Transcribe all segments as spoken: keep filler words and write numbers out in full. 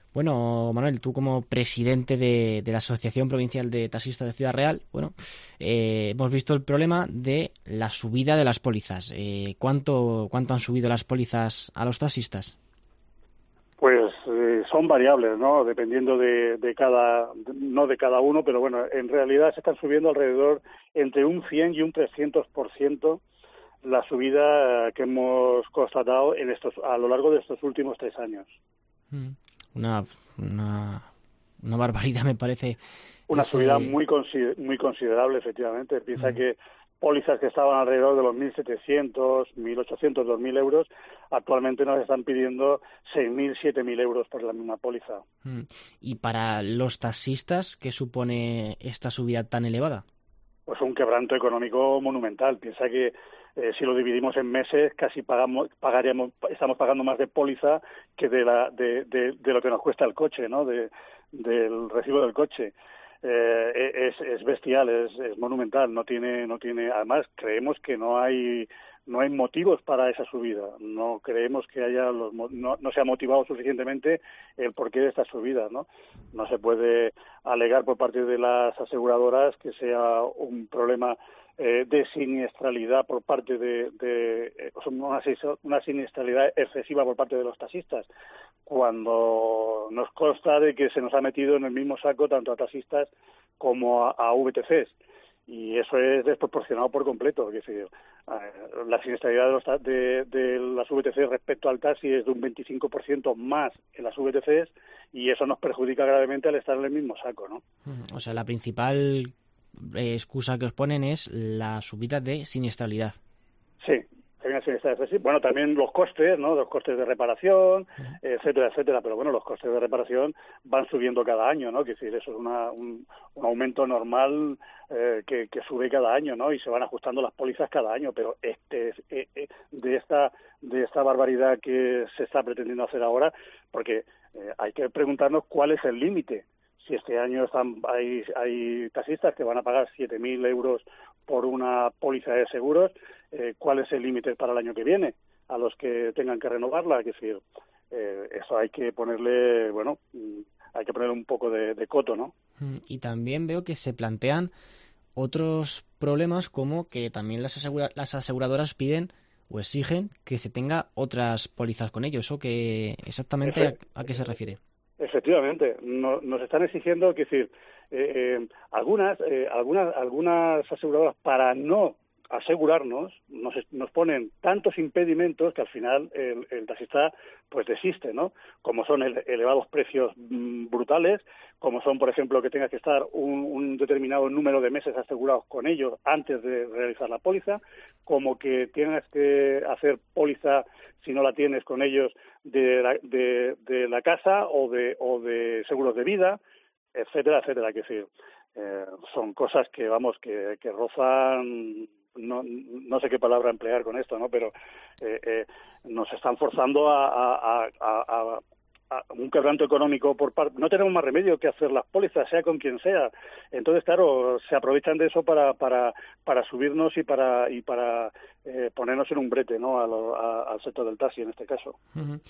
Bueno, Manuel, tú como presidente de, de la Asociación Provincial de Taxistas de Ciudad Real, bueno, eh, hemos visto el problema de la subida de las pólizas. Eh, ¿cuánto, cuánto han subido las pólizas a los taxistas? Pues eh, son variables, ¿no? Dependiendo de, de cada, no de cada uno, pero bueno, en realidad se están subiendo alrededor entre un cien y un trescientos por ciento la subida que hemos constatado en estos a lo largo de estos últimos tres años. Mm, Una, una, una barbaridad, me parece. Una subida Ese... muy consider- muy considerable, efectivamente. Piensa Mm. que pólizas que estaban alrededor de los mil setecientos, mil ochocientos, dos mil euros, actualmente nos están pidiendo seis mil, siete mil euros por la misma póliza. Mm. Y para los taxistas, ¿qué supone esta subida tan elevada? Pues un quebranto económico monumental. Piensa que eh, si lo dividimos en meses, casi pagamos, pagaríamos, estamos pagando más de póliza que de, la, de, de, de lo que nos cuesta el coche, ¿no? De, del recibo del coche. Eh, es, es bestial, es, es monumental. No tiene, no tiene. Además, creemos que no hay, no hay motivos para esa subida. No creemos que haya los, no, no se ha motivado suficientemente el porqué de esta subida, ¿no? No se puede alegar por parte de las aseguradoras que sea un problema eh, de siniestralidad por parte de, de eh, una, una siniestralidad excesiva por parte de los taxistas, cuando nos consta de que se nos ha metido en el mismo saco tanto a taxistas como a, a V T Cs. Y eso es desproporcionado por completo. Es decir, la siniestralidad de, los, de, de las V T Cs respecto al taxi es de un veinticinco por ciento más en las V T Cs y eso nos perjudica gravemente al estar en el mismo saco, ¿no? O sea, la principal eh, excusa que os ponen es la subida de siniestralidad. Sí. Bueno, también los costes, ¿no? Los costes de reparación, etcétera, etcétera. Pero bueno, los costes de reparación van subiendo cada año, ¿no? Que decir, eso es una, un, un aumento normal eh, que, que sube cada año, ¿no? Y se van ajustando las pólizas cada año. Pero este eh, eh, de esta de esta barbaridad que se está pretendiendo hacer ahora, porque eh, hay que preguntarnos cuál es el límite. Si este año están, hay, hay taxistas que van a pagar siete mil euros por una póliza de seguros, eh, ¿cuál es el límite para el año que viene a los que tengan que renovarla? Es decir, eh, eso hay que ponerle, bueno, hay que ponerle un poco de, de coto, ¿no? Y también veo que se plantean otros problemas, como que también las, asegura- las aseguradoras piden o exigen que se tenga otras pólizas con ellos. ¿O que exactamente a, a qué se refiere? Efectivamente, no, nos están exigiendo, que decir, eh, eh, algunas, eh, algunas, algunas aseguradoras, para no asegurarnos, nos, nos ponen tantos impedimentos que al final el, el taxista pues desiste, ¿no? Como son el, elevados precios mmm, brutales, como son, por ejemplo, que tengas que estar un, un determinado número de meses asegurados con ellos antes de realizar la póliza, como que tengas que hacer póliza, si no la tienes con ellos, de la, de, de la casa o de, o de seguros de vida, etcétera, etcétera. Que decir, eh, son cosas que, vamos, que, que rozan, no, no sé qué palabra emplear con esto, ¿no? Pero eh, eh, nos están forzando a, a, a, a, a un quebranto económico por parte. No tenemos más remedio que hacer las pólizas, sea con quien sea. Entonces, claro, se aprovechan de eso para para para subirnos y para y para eh, ponernos en un brete, ¿no? A lo, a, al sector del taxi en este caso. Uh-huh.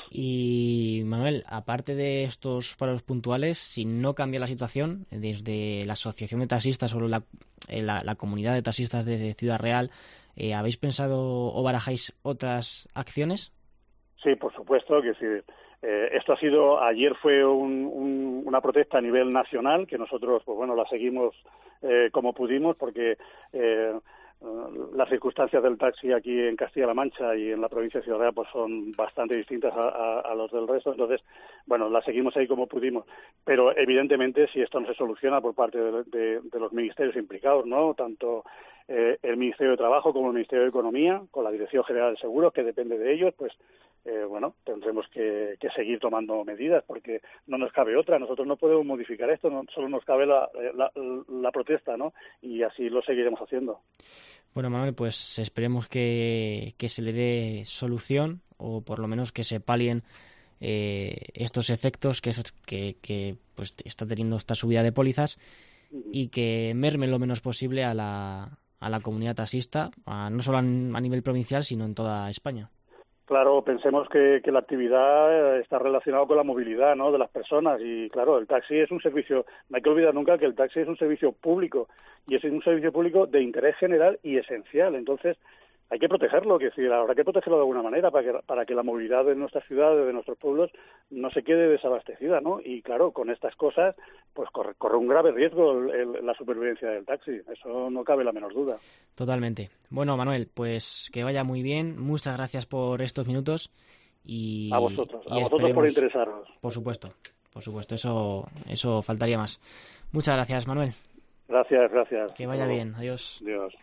Y Manuel, aparte de estos paros puntuales, si no cambia la situación, desde la Asociación de Taxistas o la, la, la comunidad de taxistas de, de Ciudad Real, eh, ¿habéis pensado o barajáis otras acciones? Sí, por supuesto, que decir, eh, esto ha sido, ayer fue un, un, una protesta a nivel nacional, que nosotros, pues bueno, la seguimos eh, como pudimos, porque eh, las circunstancias del taxi aquí en Castilla-La Mancha y en la provincia de Ciudad Real pues son bastante distintas a, a, a los del resto. Entonces, bueno, la seguimos ahí como pudimos. Pero evidentemente, si esto no se soluciona por parte de, de, de los ministerios implicados, ¿no? Tanto eh, el Ministerio de Trabajo como el Ministerio de Economía, con la Dirección General de Seguros, que depende de ellos, pues eh, bueno, tendremos que, que seguir tomando medidas, porque no nos cabe otra. Nosotros no podemos modificar esto, no, solo nos cabe la, la, la protesta, ¿no? Y así lo seguiremos haciendo. Bueno, Manuel, pues esperemos que, que se le dé solución, o por lo menos que se palien eh, estos efectos que, que, que pues está teniendo esta subida de pólizas, y que merme lo menos posible a la, a la comunidad taxista, a, no solo a, a nivel provincial, sino en toda España. Claro, pensemos que, que la actividad está relacionada con la movilidad, ¿no?, de las personas, y claro, el taxi es un servicio, no hay que olvidar nunca que el taxi es un servicio público, y es un servicio público de interés general y esencial. Entonces hay que protegerlo, que decir, habrá que protegerlo de alguna manera para que, para que la movilidad de nuestras ciudades, de nuestros pueblos, no se quede desabastecida, ¿no? Y claro, con estas cosas, pues corre, corre un grave riesgo el, el, la supervivencia del taxi, eso no cabe la menor duda. Totalmente. Bueno, Manuel, pues que vaya muy bien, muchas gracias por estos minutos y a vosotros, y a vosotros por interesaros. Por supuesto, por supuesto, eso, eso faltaría más. Muchas gracias, Manuel. Gracias, gracias. Que vaya bien, adiós. Adiós.